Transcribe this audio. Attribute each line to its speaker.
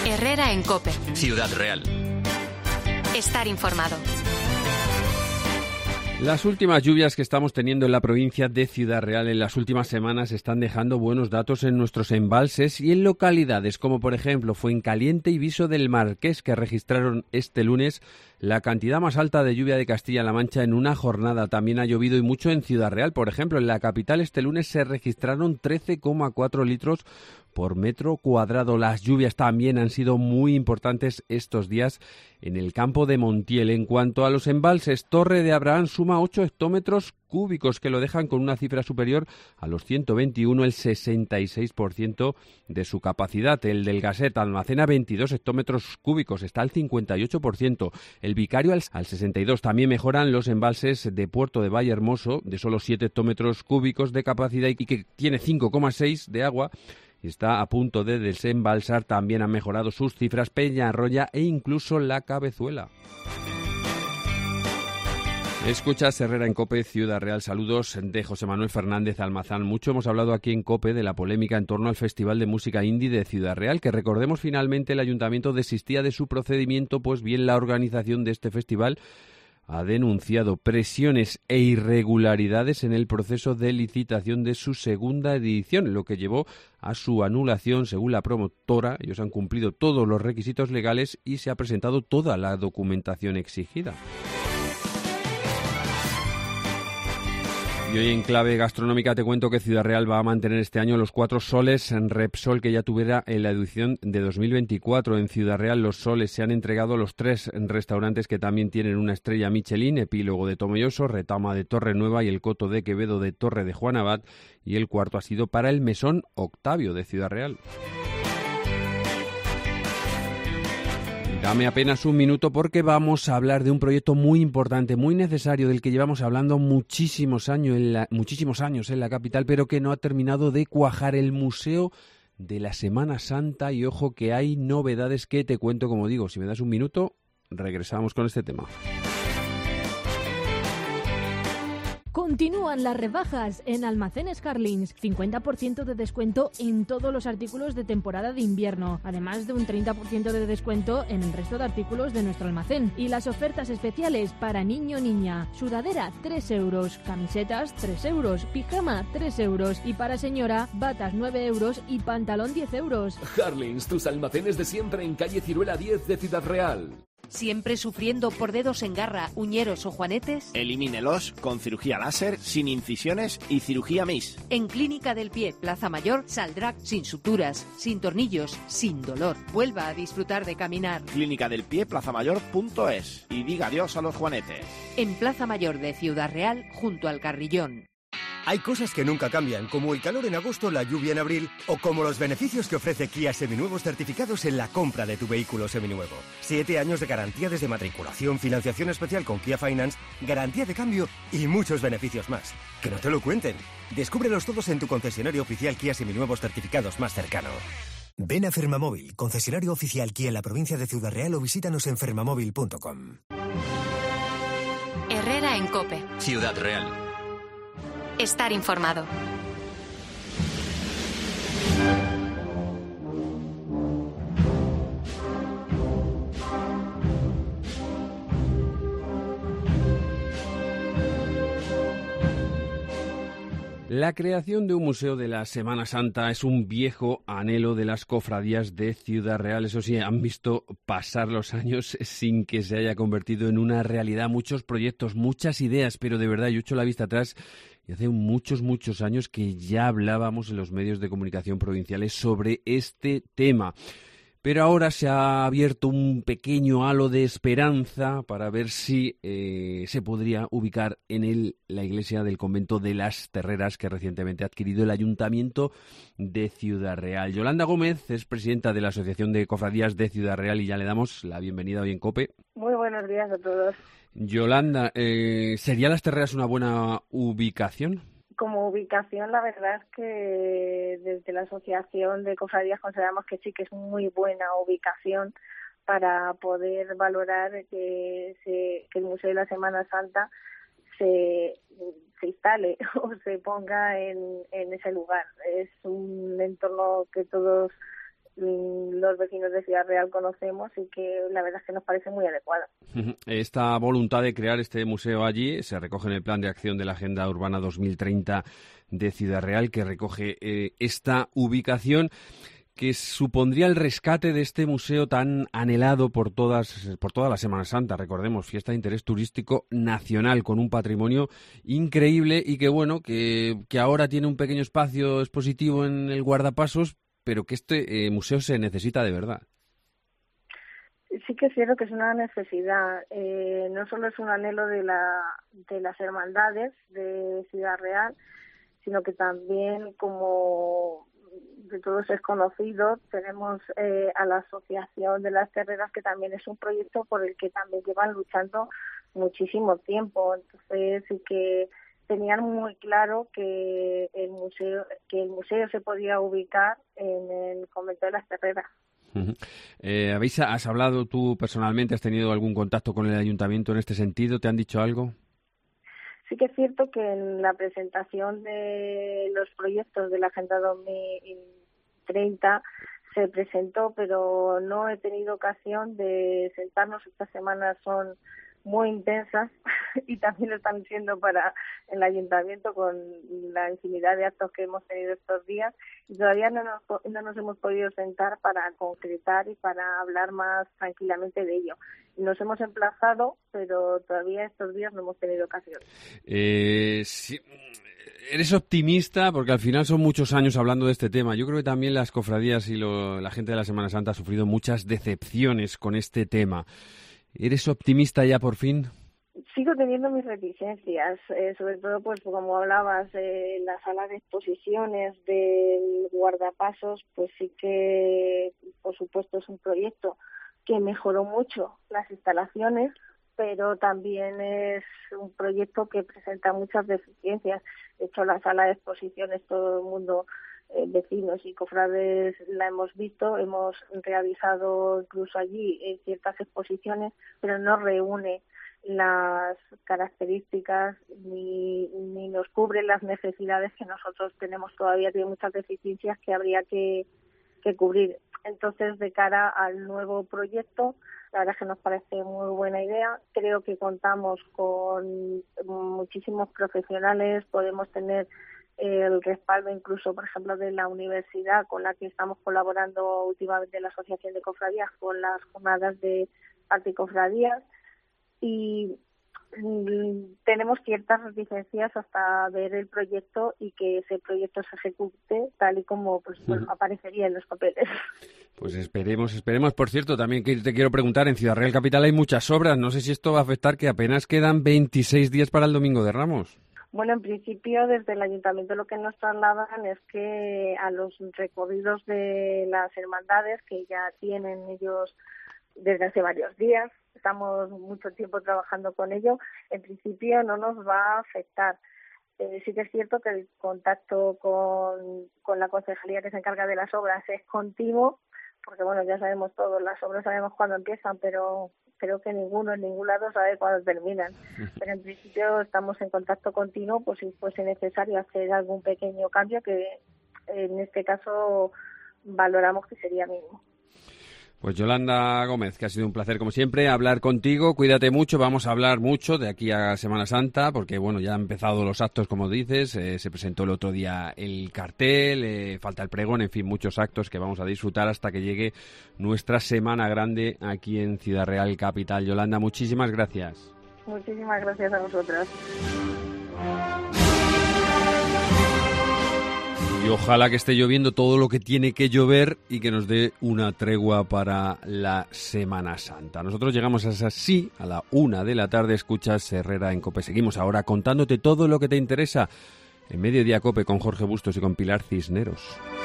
Speaker 1: Herrera en COPE.
Speaker 2: Ciudad Real.
Speaker 1: Estar informado.
Speaker 3: Las últimas lluvias que estamos teniendo en la provincia de Ciudad Real en las últimas semanas están dejando buenos datos en nuestros embalses y en localidades como por ejemplo Fuencaliente y Viso del Marqués, que registraron este lunes la cantidad más alta de lluvia de Castilla-La Mancha en una jornada. También ha llovido y mucho en Ciudad Real. Por ejemplo, en la capital este lunes se registraron 13,4 litros por metro cuadrado. Las lluvias también han sido muy importantes estos días en el campo de Montiel. En cuanto a los embalses, Torre de Abraham suma 8 hectómetros cúbicos, que lo dejan con una cifra superior a los 121, el 66% de su capacidad. El del Gasset almacena 22 hectómetros cúbicos, está al 58%. El Vicario al 62%. También mejoran los embalses de Puerto de Vallehermoso, de solo 7 hectómetros cúbicos de capacidad y que tiene 5,6 de agua, y está a punto de desembalsar. También han mejorado sus cifras Peñarroya e incluso La Cabezuela. Escuchas Herrera en COPE, Ciudad Real. Saludos de José Manuel Fernández Almazán. Mucho hemos hablado aquí en COPE de la polémica en torno al Festival de Música Indie de Ciudad Real, que recordemos finalmente el Ayuntamiento desistía de su procedimiento. Pues bien, la organización de este festival ha denunciado presiones e irregularidades en el proceso de licitación de su segunda edición, lo que llevó a su anulación. Según la promotora, ellos han cumplido todos los requisitos legales y se ha presentado toda la documentación exigida. Y hoy en clave gastronómica te cuento que Ciudad Real va a mantener este año los 4 soles en Repsol que ya tuviera en la edición de 2024. En Ciudad Real los soles se han entregado a los 3 restaurantes que también tienen una estrella Michelin: Epílogo de Tomelloso, Retama de Torre Nueva y El Coto de Quevedo de Torre de Juan Abad. Y el cuarto ha sido para el Mesón Octavio de Ciudad Real. Dame apenas un minuto porque vamos a hablar de un proyecto muy importante, muy necesario, del que llevamos hablando muchísimos años en la capital, pero que no ha terminado de cuajar: el Museo de la Semana Santa. Y ojo que hay novedades que te cuento, como digo. Si me das un minuto, regresamos con este tema.
Speaker 4: Continúan las rebajas en Almacenes Carlins. 50% de descuento en todos los artículos de temporada de invierno, además de un 30% de descuento en el resto de artículos de nuestro almacén. Y las ofertas especiales para niño-niña: sudadera 3 euros, camisetas 3 euros, pijama 3 euros y para señora batas 9 euros y pantalón 10 euros.
Speaker 5: Carlins, tus almacenes de siempre en calle Ciruela 10 de Ciudad Real.
Speaker 1: ¿Siempre sufriendo por dedos en garra, uñeros o juanetes?
Speaker 6: Elimínelos con cirugía láser, sin incisiones y cirugía MIS.
Speaker 1: En Clínica del Pie, Plaza Mayor, saldrá sin suturas, sin tornillos, sin dolor. Vuelva a disfrutar de caminar.
Speaker 6: Clínica del Pie, plazamayor.es. Y diga adiós a los juanetes.
Speaker 1: En Plaza Mayor de Ciudad Real, junto al Carrillón.
Speaker 7: Hay cosas que nunca cambian, como el calor en agosto, la lluvia en abril, o como los beneficios que ofrece Kia Seminuevos certificados en la compra de tu vehículo seminuevo. 7 años de garantía desde matriculación, financiación especial con Kia Finance, garantía de cambio y muchos beneficios más. Que no te lo cuenten. Descúbrelos todos en tu concesionario oficial Kia Seminuevos certificados más cercano. Ven a Fermamóvil, concesionario oficial Kia en la provincia de Ciudad Real, o visítanos en fermamóvil.com.
Speaker 1: Herrera en COPE.
Speaker 2: Ciudad Real.
Speaker 1: Estar informado.
Speaker 3: La creación de un museo de la Semana Santa es un viejo anhelo de las cofradías de Ciudad Real. Eso sí, han visto pasar los años sin que se haya convertido en una realidad. Muchos proyectos, muchas ideas, pero de verdad yo echo la vista atrás y hace muchos años que ya hablábamos en los medios de comunicación provinciales sobre este tema. Pero ahora se ha abierto un pequeño halo de esperanza para ver si se podría ubicar en la iglesia del convento de las Terreras, que recientemente ha adquirido el Ayuntamiento de Ciudad Real. Yolanda Gómez es presidenta de la Asociación de Cofradías de Ciudad Real y ya le damos la bienvenida hoy en COPE.
Speaker 8: Muy buenos días a todos.
Speaker 3: Yolanda, ¿sería las Terreras una buena ubicación?
Speaker 8: Como ubicación, la verdad es que desde la Asociación de Cofradías consideramos que sí que es muy buena ubicación para poder valorar que el Museo de la Semana Santa se instale o se ponga en ese lugar. Es un entorno que todos los vecinos de Ciudad Real conocemos y que la verdad es que nos parece muy adecuada.
Speaker 3: Esta voluntad de crear este museo allí se recoge en el Plan de Acción de la Agenda Urbana 2030 de Ciudad Real, que recoge esta ubicación, que supondría el rescate de este museo tan anhelado por toda la Semana Santa. Recordemos, fiesta de interés turístico nacional con un patrimonio increíble y que bueno, que ahora tiene un pequeño espacio expositivo en el guardapasos, pero que este museo se necesita de verdad.
Speaker 8: Sí que es cierto que es una necesidad. No solo es un anhelo de las hermandades de Ciudad Real, sino que también, como de todos es conocido, tenemos a la Asociación de las Terreras, que también es un proyecto por el que también llevan luchando muchísimo tiempo. Entonces sí que tenían muy claro que el museo se podía ubicar en el convento de las Terreras.
Speaker 3: ¿Has hablado tú personalmente, has tenido algún contacto con el ayuntamiento en este sentido? ¿Te han dicho algo?
Speaker 8: Sí que es cierto que en la presentación de los proyectos de la Agenda 2030 se presentó, pero no he tenido ocasión de sentarnos. Estas semanas son muy intensas y también lo están siendo para el ayuntamiento con la infinidad de actos que hemos tenido estos días, y todavía no nos hemos podido sentar para concretar y para hablar más tranquilamente de ello. Nos hemos emplazado, pero todavía estos días no hemos tenido ocasión.
Speaker 3: Sí. ¿Eres optimista? Porque al final son muchos años hablando de este tema. Yo creo que también las cofradías y la gente de la Semana Santa ha sufrido muchas decepciones con este tema. ¿Eres optimista ya por fin?
Speaker 8: Sigo teniendo mis reticencias, sobre todo, pues como hablabas, la sala de exposiciones del guardapasos, pues sí que, por supuesto, es un proyecto que mejoró mucho las instalaciones, pero también es un proyecto que presenta muchas deficiencias. De hecho, la sala de exposiciones, todo el mundo, vecinos y cofrades, la hemos visto, hemos realizado incluso allí ciertas exposiciones, pero no reúne las características ni nos cubre las necesidades que nosotros tenemos. Todavía tiene muchas deficiencias que habría que cubrir. Entonces, de cara al nuevo proyecto, la verdad es que nos parece muy buena idea. Creo que contamos con muchísimos profesionales, podemos tener el respaldo incluso, por ejemplo, de la universidad con la que estamos colaborando últimamente, la Asociación de Cofradías, con las jornadas de arte y cofradías, y tenemos ciertas reticencias hasta ver el proyecto y que ese proyecto se ejecute tal y como aparecería en los papeles.
Speaker 3: Pues esperemos. Por cierto, también te quiero preguntar, en Ciudad Real Capital hay muchas obras. No sé si esto va a afectar, que apenas quedan 26 días para el Domingo de Ramos.
Speaker 8: Bueno, en principio, desde el ayuntamiento lo que nos trasladan es que a los recorridos de las hermandades, que ya tienen ellos desde hace varios días, estamos mucho tiempo trabajando con ello, en principio no nos va a afectar. Sí que es cierto que el contacto con la concejalía que se encarga de las obras es continuo, porque bueno, ya sabemos todos, las obras sabemos cuándo empiezan, pero creo que ninguno en ningún lado sabe cuándo terminan. Pero en principio estamos en contacto continuo, pues si fuese necesario hacer algún pequeño cambio, que en este caso valoramos que sería mínimo.
Speaker 3: Pues Yolanda Gómez, que ha sido un placer como siempre hablar contigo. Cuídate mucho, vamos a hablar mucho de aquí a Semana Santa, porque bueno, ya han empezado los actos, como dices, se presentó el otro día el cartel, falta el pregón, en fin, muchos actos que vamos a disfrutar hasta que llegue nuestra Semana Grande aquí en Ciudad Real Capital. Yolanda, muchísimas gracias.
Speaker 8: Muchísimas gracias a vosotras.
Speaker 3: Y ojalá que esté lloviendo todo lo que tiene que llover y que nos dé una tregua para la Semana Santa. Nosotros llegamos así a la 1 de la tarde. Escuchas Herrera en COPE. Seguimos ahora contándote todo lo que te interesa en Mediodía COPE con Jorge Bustos y con Pilar Cisneros.